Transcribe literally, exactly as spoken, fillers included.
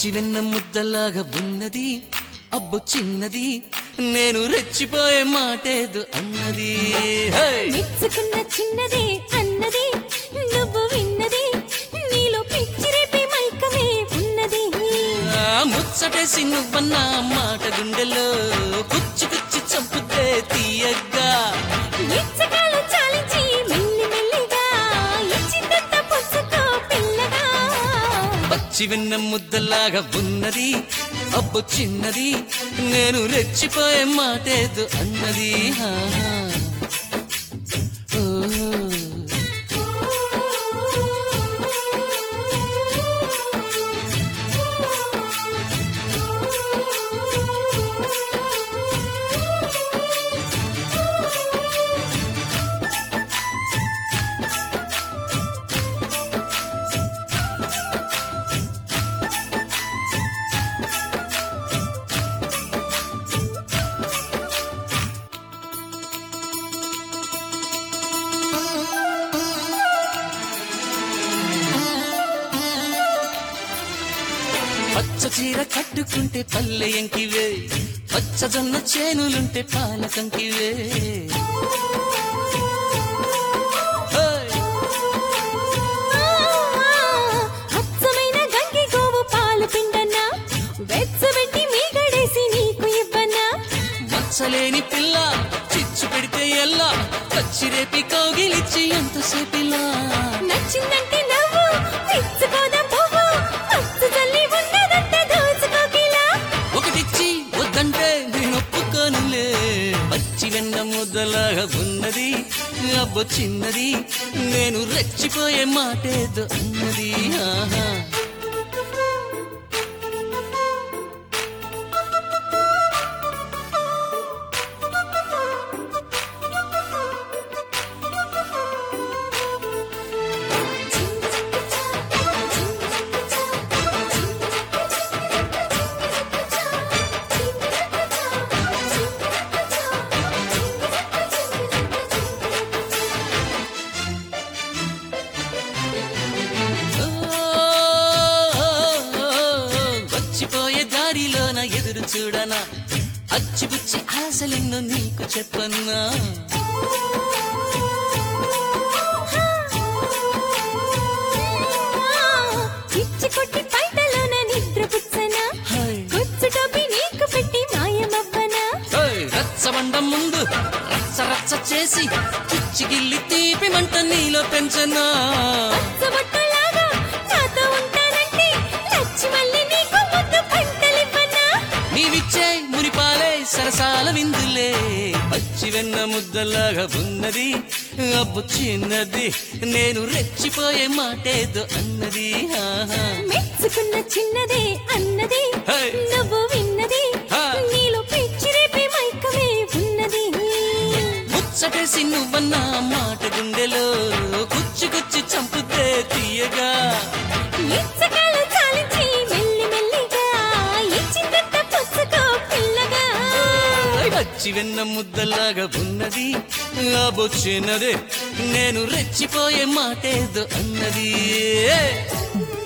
పచ్చి వెన్న ముద్దలాగా ఉన్నది అబ్బో చిన్నది నేను రెచ్చిపోయే మాటేదు అన్నది మెచ్చుకున్న చిన్నదే అన్నది నువ్వు విన్నది నీలో పిచ్చి రేపే మైకమే ఉన్నది ముచ్చటేసి నువ్వన్న మాట గుండెలో కుచ్చి కుచ్చి చంపుతే తీయగ్గా మెచ్చకాలు చాలించి మెల్లి మెల్లిగా ఇచ్చిందంత పుచ్చుకో పిల్లగా పచ్చి వెన్న ముద్దలాగా ఉన్నది అబ్బో చిన్నది నేను రెచ్చిపోయే మాటేదు అన్నది పచ్చ చీర కట్టుకుంటే పల్లె ఎంకివే పచ్చజొన్న చేనులుంటే పాలకంకివే అచ్చమైన గంగి గోవు పాలు పిండన్నా వెచ్చబెట్టి మీగడేసి నీకు ఇవ్వన్నా మచ్చలేని పిల్ల చిచ్చు పెడితే ఎల్లా పచ్చిరేపి కౌగిలిచ్చి ఎంతసేపిలా నచ్చిందంటే నవ్వు తెచ్చుకోదాం పువ్వు పచ్చు చల్లి ఉన్నదంటే దోచుకోకిలా ఒకటిచ్చి వద్దంటే నేను ఒప్పుకోనులే పచ్చి వెన్న ముద్దలాగా ఉన్నది అబ్బో చిన్నది నేను రెచ్చిపోయే మాటేదో అన్నది ఆహా వచ్చిపోయే దారిలోన ఎదురు చూడనా అచ్చిపుచ్చి ఆశలెన్నో నీకు చెప్పన్నా చిచ్చి కొట్టి పైటలోన నిద్ర పుచ్చనా కుచ్చు టోపి నీకు పెట్టి మాయమవ్వనా రచ్చబండం ముందు రచ్చ రచ్చ చేసి చిచ్చిగిల్లి తీపి మంట నీలో పెంచనా పచ్చబొట్టులాగా నాతో ఉంటానంటే నచ్చి మళ్ళీ నీకు ముద్దు పంటలివ్వనా నీవిచ్చే మురిపాలే సరసాల విందులే పచ్చి వెన్న ముద్దలాగా ఉన్నది అబ్బు చిన్నది నేను రెచ్చిపోయే మాటేదో అన్నది ఆహా మెచ్చుకున్న చిన్నదే అన్నది నువ్వు విన్నది నీలో పిచ్చి రేపే మైకమే ఉన్నది ముచ్చటేసి నువ్వన్న మాట గుండెలో కుచ్చి కుచ్చి చంపుతే తీయగా మెచ్చకాలు చాలించి మెల్లి మెల్లిగా ఇచ్చిందంత పుచ్చుకో పిల్లగా పచ్చి వెన్న ముద్దలాగా ఉన్నది అబ్బో చిన్నదే నేను రెచ్చిపోయే మాటేదో అన్నది